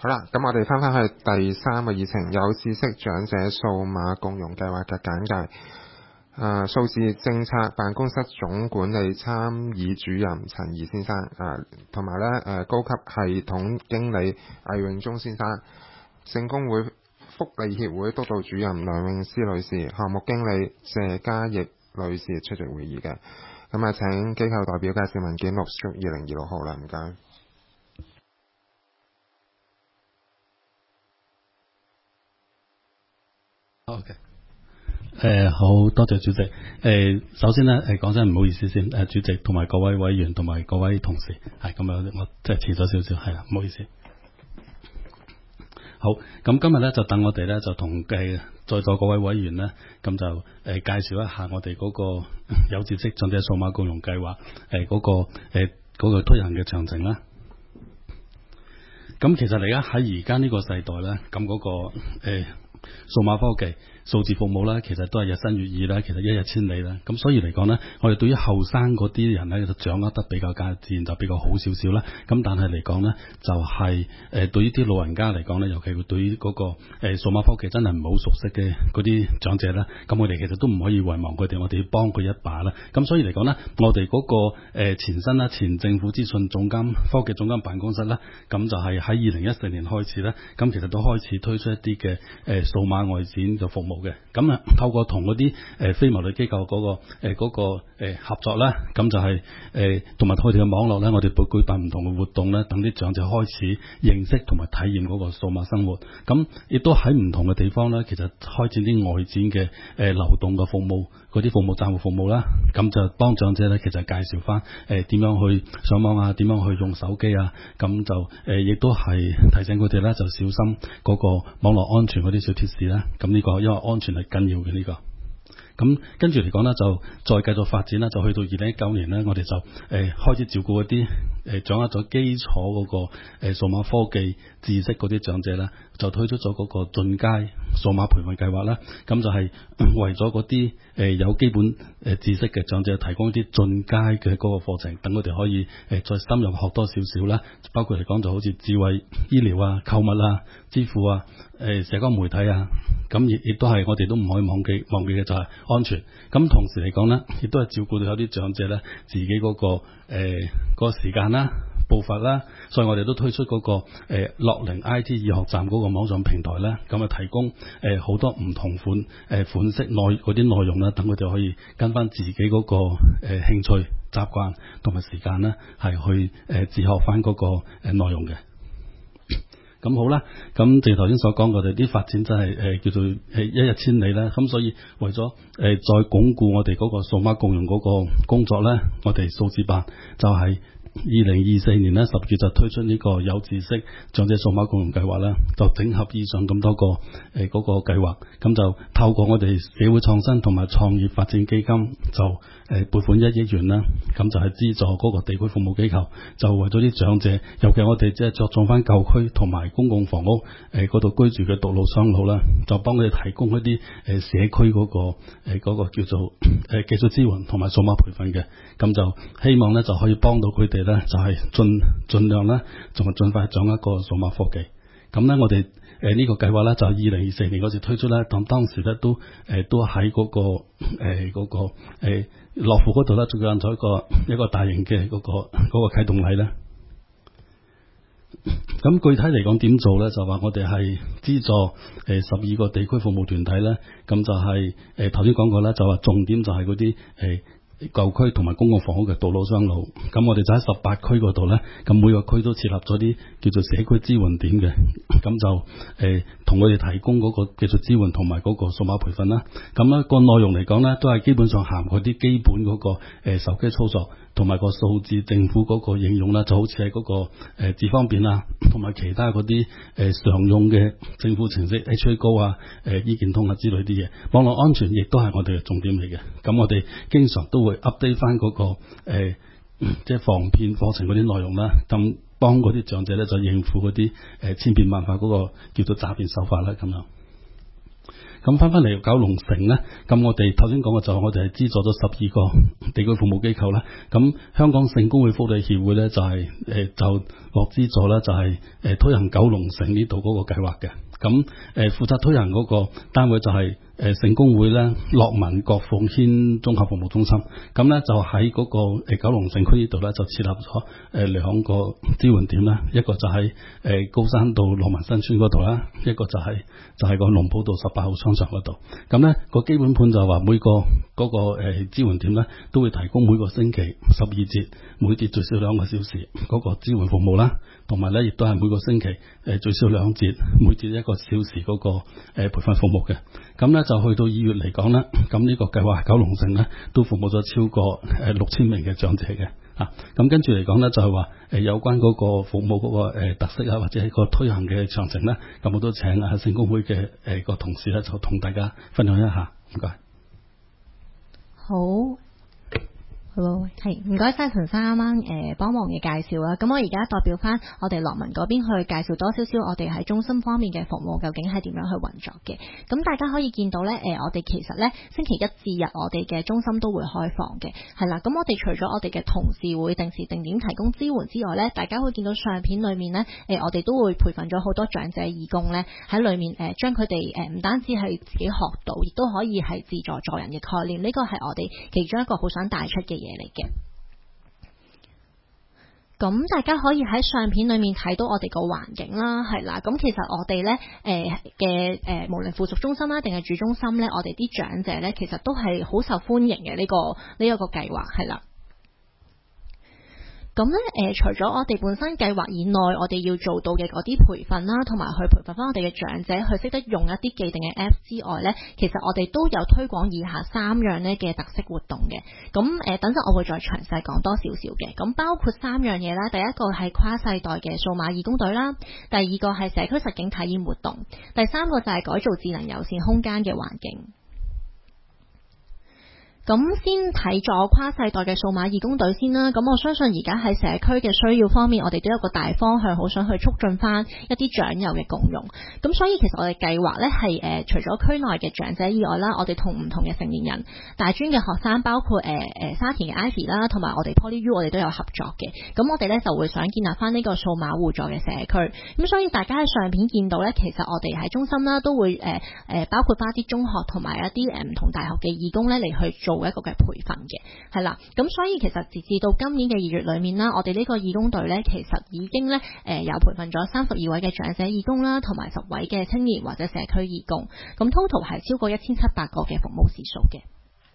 好啦，咁我哋翻返去第三個議程，有知識長者數碼共融計劃嘅簡介。數字政策辦公室總管理參議主任陳儀先生，同埋咧高級系統經理魏永忠先生，聖公會福利協會督導主任梁詠詩女士，項目經理謝嘉奕女士出席會議嘅。咁啊，請機構代表介紹文件6/2026號啦，唔該。 OK， 好多謝主席。首先咧，講真唔好意思先，主席同埋各位委員同埋各位同事，係咁樣，我即係遲咗少少，係啦，唔好意思。好，咁今日咧就等我哋咧就同在座各位委員咧，咁就介紹一下我哋嗰個有知識長者數碼共融計劃嗰個推行嘅詳情啦。咁其實而家呢個世代咧，咁嗰個數碼科技、數字服務啦，其實都係日新月異啦，其實一日千里啦。咁所以嚟講呢，我哋對於後生嗰啲人呢，就掌握得比較自然就比較好少少啦。咁但係嚟講呢，就係對於啲老人家嚟講呢，尤其對於嗰個數碼科技真係唔好熟悉嘅嗰啲長者啦，咁我哋其實都唔可以遺忘佢哋，我哋要幫佢一把啦。咁所以嚟講呢，我哋嗰個前身啦，前政府資訊總監科技總監辦公室啦，咁就係喺2014年開始咧，咁其實都開始推出一啲嘅數碼外展嘅服務嘅。咁啊，透過同嗰啲非牟利機構嗰個合作啦，咁就係同埋佢哋嘅網絡咧，我哋會舉辦唔同嘅活動咧，等啲長者開始認識同埋體驗嗰個數碼生活。咁亦都喺唔同嘅地方咧，其實開展啲外展嘅流動嘅服務，嗰啲服務賬戶服務啦，咁就幫長者咧，其實介紹翻點樣去上網啊，點樣去用手機啊，咁就亦都係提醒佢哋咧，就小心嗰個網絡安全嗰啲小貼士啦。咁呢個因為安全係緊要嘅呢個。咁跟住嚟講呢，就再繼續發展啦，就去到2019年呢，我哋就開始照顧一啲掌握咗基礎嗰個數碼科技知識嗰啲長者啦，就推出咗嗰個進階數碼培訓計劃啦。咁就係為咗嗰啲有基本知識嘅長者提供一啲進階嘅嗰個課程，等佢哋可以再深入學多少少啦。包括嚟講就好似智慧醫療啊、購物啊、支付啊、社交媒體啊，咁亦都係我哋都唔可以忘記嘅就係安全。咁同時嚟講呢，亦都係照顧到有啲長者呢自己嗰個時間啦、步伐啦，所以我哋都推出嗰個樂齡 IT 易學站嗰個網上平台啦，咁啊提供好多唔同款式嗰啲內容啦，等佢哋可以跟翻自己嗰個興趣習慣同埋時間呢，係去自學翻嗰個內容嘅。咁好啦，咁正如頭先所講，我哋啲發展真係叫做一日千里啦。咁所以為咗再鞏固我哋嗰個數碼共融嗰個工作咧，我哋數字辦就係2024年咧10月就推出呢個有知識長者數碼共融計劃啦，就整合以上咁多個嗰個計劃，咁就透過我哋社會創新同埋創業發展基金就撥款1億元啦，咁就係資助嗰個地區服務機構，就為咗啲長者，尤其我哋即係着重翻舊區同埋公共房屋嗰度居住嘅獨老雙老啦，就幫佢哋提供一啲社區嗰個叫做技術支援同埋數碼培訓嘅，咁就希望咧就可以幫到佢哋咧，就係盡量咧，仲係盡快掌握個數碼科技。咁咧我哋呢個計劃咧就係2024年嗰時推出咧，當時咧都喺嗰個樂富嗰度咧，仲有咗一個大型嘅嗰個啟動禮咧。咁具體嚟講點做咧？就話我哋係資助12個地區服務團體咧，咁就係頭先講過啦，就話重點就係嗰啲舊區同埋公共房屋嘅獨老雙老，咁我哋就喺18區嗰度呢，咁每個區都設立咗啲叫做社區支援點嘅，咁就同佢哋提供嗰個技術支援同埋嗰個數碼培訓啦。咁呢個內容嚟講呢，都係基本上涵蓋啲基本嗰個手機操作同埋個數字政府嗰個應用啦，就好似係嗰個智方便啊，同埋其他嗰啲常用嘅政府程式 HA Go 啊、醫健通啊之類啲嘢。網絡安全亦都係我哋嘅重點嚟嘅。咁我哋經常都會 update 翻嗰個即係防騙課程嗰啲內容啦，咁幫嗰啲長者咧就應付嗰啲千變萬化嗰個叫做詐騙手法啦咁樣。 咁翻嚟九龍城咧，咁我哋頭先講嘅就係我哋係資助咗12個地區服務機構啦。咁香港聖公會福利協會咧就係就獲資助啦，就係推行九龍城呢度嗰個計劃嘅。咁負責推行嗰個單位就係聖公會咧樂民郭鳳軒綜合服務中心。咁咧就喺嗰個九龍城區呢度咧就設立咗2個支援點啦，一個就喺高山道樂民新村嗰度啦，一個就係個龍寶道18號商場嗰度。咁咧個基本盤就係話每個嗰個支援點咧都會提供每個星期12節，每節最少2個小時嗰個支援服務啦，同埋咧亦都係每個星期最少2節，每節1個小時嗰個培訓服務嘅。咁咧就去到2月嚟講咧，咁呢個計劃九龍城咧都服務咗超過6000名嘅長者嘅。咁跟住嚟講咧就係話有關嗰個服務嗰個特色啊，或者係個推行嘅詳情咧，咁我都請聖公會嘅個同事咧就同大家分享一下。唔該。 好。係唔該晒陳生啱啱幫忙嘅介紹啦。咁我而家代表翻我哋樂民嗰邊去介紹多少少我哋喺中心方面嘅服務究竟係點樣去運作嘅。咁大家可以見到呢，我哋其實呢星期一至日我哋嘅中心都會開放嘅，係啦。咁我哋除咗我哋嘅同事會定時定點提供支援之外呢，大家會見到相片裏面呢，我哋都會培訓咗好多長者義工呢，喺裏面將佢哋唔單止係自己學到，亦都可以係自助助人嘅概念。呢個係我哋其中一個好想帶出嘅嘢嚟嘅。咁大家可以喺相片裏面睇到我哋個環境啦，係啦。咁其實我哋呢無論附屬中心啦定係主中心呢，我哋啲長者呢，其實都係好受歡迎嘅呢一個計劃，係啦。咁咧除咗我哋本身計劃以內，我哋要做到嘅嗰啲培訓啦，同埋去培訓翻我哋嘅長者去識得用一啲既定嘅 Apps 之外呢，其實我哋都有推廣以下3樣呢嘅特色活動嘅。咁等陣我會再詳細講多少少嘅。咁包括3樣嘢啦，第一個係跨世代嘅數碼義工隊啦，第二個係社區實景體驗活動，第三個就係改造智能友善空間嘅環境。咁先睇咗跨世代嘅數碼義工隊先啦。咁我相信而家喺社區嘅需要方面，我哋都有個大方向，好想去促進翻一啲長幼嘅共融。咁所以其實我哋計劃呢係除咗區內嘅長者以外啦，我哋同唔同嘅成年人、大專嘅學生，包括沙田嘅 Ivy 啦，同埋我哋 PolyU 我哋都有合作嘅。咁我哋呢就會想建立翻呢個數碼互助嘅社區。咁所以大家喺相片見到呢，其實我哋喺中心啦都會包括翻啲中學同埋一啲唔同大學嘅義工呢嚟去做一個嘅培訓嘅，係啦。咁所以其實截至到今年嘅2月裏面啦，我哋呢個義工隊呢，其實已經呢有培訓咗32位嘅長者義工啦，同埋10位嘅青年或者社區義工，咁 total 係超過1700個嘅服務時數嘅。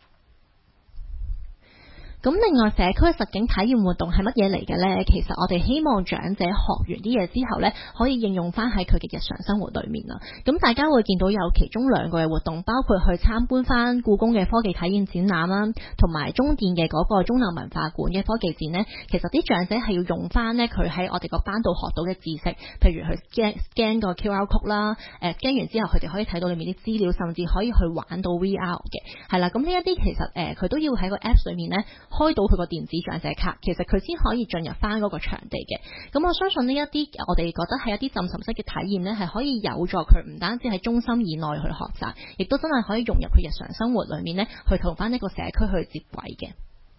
咁另外社區實景體驗活動係乜嘢嚟嘅呢？其實我哋希望長者學完啲嘢之後呢，可以應用翻喺佢嘅日常生活裏面啦。咁大家會見到有其中2個嘅活動，包括去參觀翻故宮嘅科技體驗展覽啦，同埋中電嘅嗰個中能文化館嘅科技展呢。其實啲長者係要用翻呢佢喺我哋個班度學到嘅知識，譬如去 scan 個 QR code 啦，scan 完之後佢哋可以睇到裏面啲資料，甚至可以去玩到 VR 嘅，係啦。咁呢一啲其實佢都要喺個 Apps 裏面呢。開到佢個電子長者卡，其實佢先可以進入翻嗰個場地嘅。咁我相信呢一啲我哋覺得係一啲浸淫式嘅體驗呢，係可以有助佢唔單止喺中心以內去學習，亦都真係可以融入佢日常生活裏面呢，去同翻呢個社區去接軌嘅。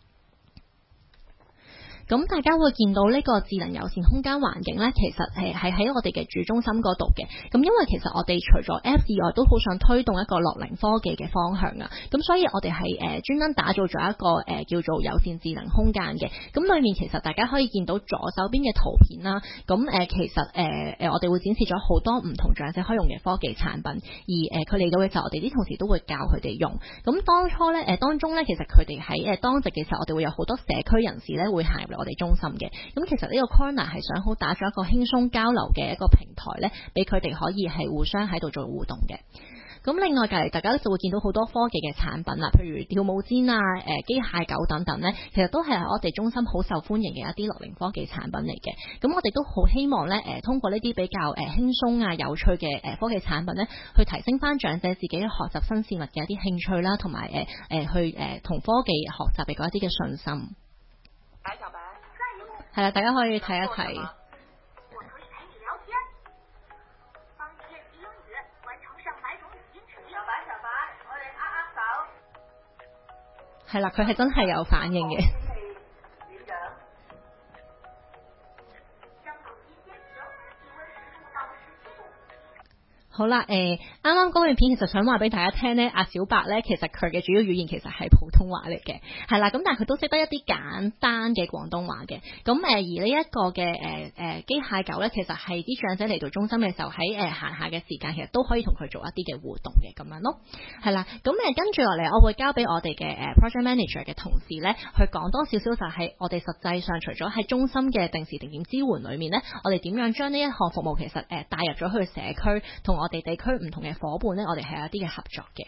咁大家會見到呢個智能友善空間環境呢，其實係喺我哋嘅主中心嗰度嘅。咁因為其實我哋除咗 Apps 以外，都好想推動一個樂齡科技嘅方向啊。咁所以我哋係專登打造咗一個叫做友善智能空間嘅。咁裏面其實大家可以見到左手邊嘅圖片啦。咁其實我哋會展示咗好多唔同長者可以用嘅科技產品，而佢嚟到嘅時候，我哋啲同事都會教佢哋用。咁當中呢，其實佢哋喺當值嘅時候，我哋會有好多社區人士呢會行入嚟我哋中心嘅。咁其實呢個 corner 係想好打咗一個輕鬆交流嘅一個平台呢，俾佢哋可以係互相喺度做互動嘅。咁另外隔離大家就會見到好多科技嘅產品啦，譬如跳舞氈啊、機械狗等等呢，其實都係我哋中心好受歡迎嘅一啲樂齡科技產品嚟嘅。咁我哋都好希望呢，通過呢啲比較輕鬆啊、有趣嘅科技產品呢，去提升翻長者自己學習新事物嘅一啲興趣啦，同埋去同科技學習嘅嗰一啲嘅信心。係啦，大家可以睇一睇。 係啦，佢係真係有反應嘅。好啦，啱啱嗰段片其實想話俾大家聽呢，阿小白呢，其實佢嘅主要語言其實係普通話嚟嘅，係啦，咁但係佢都識得一啲簡單嘅廣東話嘅，咁而呢一個嘅機械狗呢，其實係啲長者嚟到中心嘅時候喺閒暇嘅時間，其實都可以同佢做一啲嘅互動嘅咁樣咯，係啦，咁跟住落嚟，我會交俾我哋嘅project manager 嘅同事呢，去講多少少就係我哋實際上除咗喺中心嘅定時定點支援裏面呢，我哋點樣將呢一項服務其實帶入咗去社區同我哋地區唔同嘅夥伴呢，我哋係有一啲嘅合作嘅。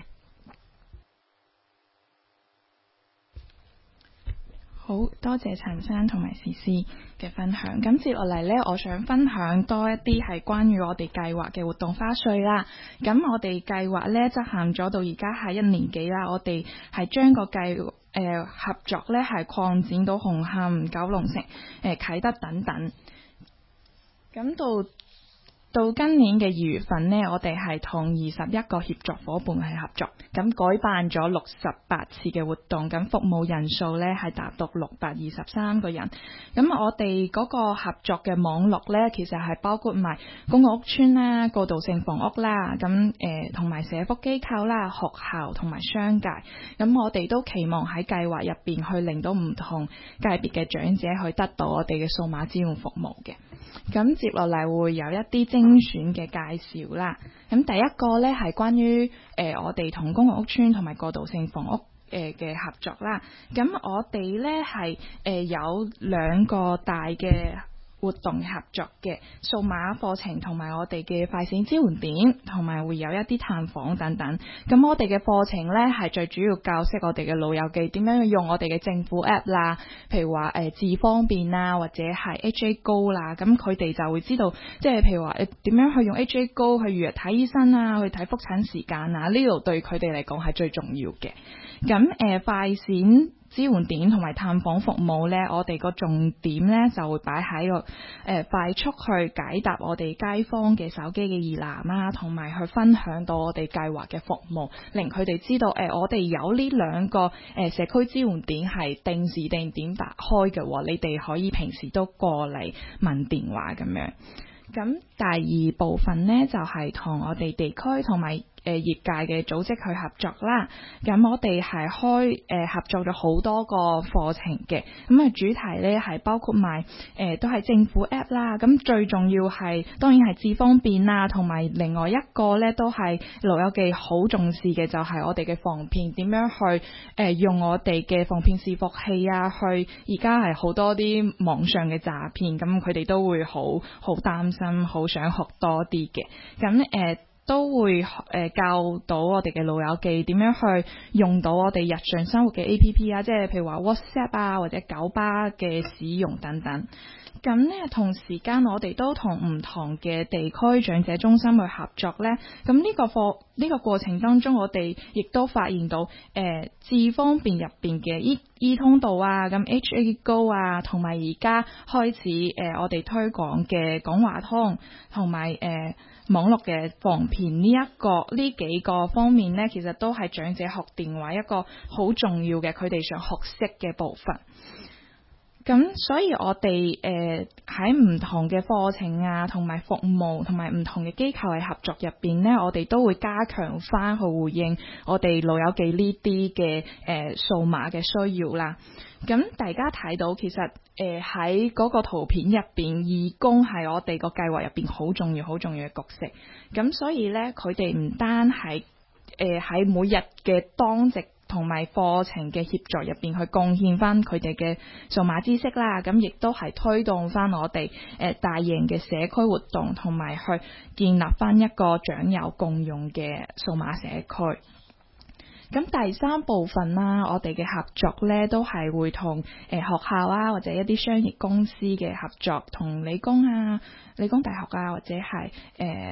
好多謝陳生同埋詩詩嘅分享。咁接落嚟呢，我想分享多一啲係關於我哋計劃嘅活動花絮啦。咁我哋計劃呢執行咗到而家係1年幾啦，我哋係將個合作呢係擴展到紅磡、九龍城、啟德等等。咁到今年嘅2月份呢，我哋係同21個協作伙伴係合作，咁舉辦咗68次嘅活動，咁服務人數呢係達到623個人。咁我哋嗰個合作嘅網絡呢，其實係包括埋公共屋邨啦、過渡性房屋啦，咁同埋社福機構啦、學校同埋商界。咁我哋都期望喺計劃入邊去令到唔同界別嘅長者去得到我哋嘅數碼支援服務嘅。咁接落嚟會有一啲精選嘅介紹啦。咁第一個呢係關於我哋同公共屋邨同埋過渡性房屋嘅合作啦。咁我哋呢係有2個大嘅活動合作嘅數碼課程同埋我哋嘅快閃支援點，同埋會有一啲探訪等等。咁我哋嘅課程呢係最主要教識我哋嘅老友記點樣用我哋嘅政府 app 啦，譬如話智方便啦，或者係 HA Go 啦，咁佢哋就會知道，即係譬如話點樣去用 HA Go 去預約睇醫生啊，去睇覆診時間啊，呢度對佢哋嚟講係最重要嘅。咁快閃支援點同埋探訪服務呢，我哋個重點呢就會擺喺個快速去解答我哋街坊嘅手機嘅疑難啦，同埋去分享到我哋計劃嘅服務，令佢哋知道我哋有呢2個社區支援點係定時定點打開嘅，你哋可以平時都過嚟問電話咁樣。咁第2部分呢，就係同我哋地區同埋業界嘅組織去合作啦。咁我哋係合作咗好多個課程嘅，咁主題呢係包括埋都係政府 app 啦。咁最重要係當然係智方便啦，同埋另外一個呢都係老友記好重視嘅，就係我哋嘅防騙，點樣去用我哋嘅防騙伺服器啊，去而家係好多啲網上嘅詐騙，咁佢哋都會好擔心，好想學多啲嘅。咁都會教到我哋嘅老友記點樣去用到我哋日常生活嘅 APP 啊，即係譬如話 WhatsApp 啊，或者九巴嘅使用等等。咁呢，同時間我哋都同唔同嘅地區長者中心去合作呢。咁呢個過程當中，我哋亦都發現到智方便入邊嘅 E 通道啊，咁 HA Go 啊，同埋而家開始我哋推廣嘅港華通同埋網絡嘅防騙呢幾個方面呢，其實都係長者學電話一個好重要嘅佢哋想學識嘅部分。咁所以我哋喺唔同嘅課程啊，同埋服務，同埋唔同嘅機構嘅合作入邊呢，我哋都會加強翻去回應我哋老友記呢啲嘅數碼嘅需要啦。咁大家睇到其實喺嗰個圖片入邊，義工係我哋個計劃入邊好重要嘅角色。咁所以呢，佢哋唔單係喺每日嘅當值同埋課程嘅協助入邊去貢獻翻佢哋嘅數碼知識啦，咁亦都係推動翻我哋大型嘅社區活動，同埋去建立翻一個長幼共用嘅數碼社區。咁第3部分啦，我哋嘅合作呢都係會同學校啊，或者一啲商業公司嘅合作，同理工大學啊，或者係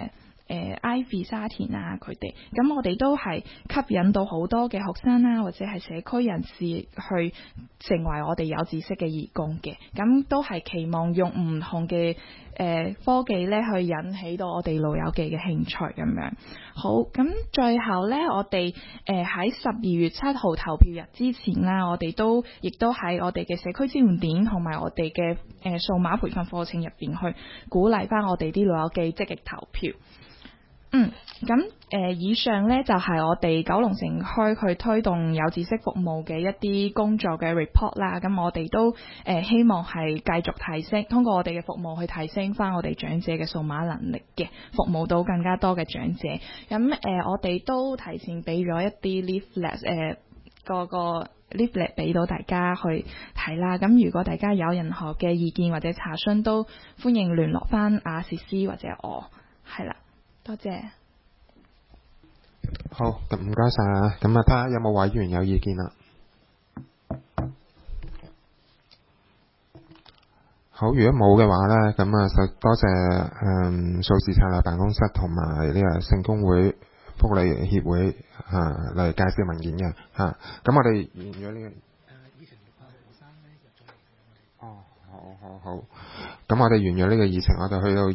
Ivy 沙田啊佢哋，咁我哋都係吸引到好多嘅學生啦，或者係社區人士去成為我哋有知識嘅義工嘅，咁都係期望用唔同嘅科技咧去引起到我哋老友記嘅興趣咁樣。好，咁最後咧，我哋喺12月7號投票日之前啦，我哋亦都喺我哋嘅社區支援點同埋我哋嘅數碼培訓課程入邊去鼓勵翻我哋啲老友記積極投票。咁以上呢就係我哋九龍城區去推動有知識服務嘅一啲工作嘅 report 啦。咁我哋都希望係繼續提升，通過我哋嘅服務去提升翻我哋長者嘅數碼能力嘅，服務到更加多嘅長者。咁我哋都提前俾咗一啲 leaflet， 個 leaflet 俾到大家去睇啦。咁如果大家有任何嘅意見或者查詢，都歡迎聯絡翻阿詩詩或者我，係啦。多謝。 好，咁唔該晒啊！咁啊，睇下有冇委員有意見啦。好，如果冇嘅話呢，咁啊就多謝數字策略辦公室同埋呢個聖公會福利協會嚟介紹文件嘅咁我哋完咗呢個。好。咁我哋完咗呢個議程，我哋去到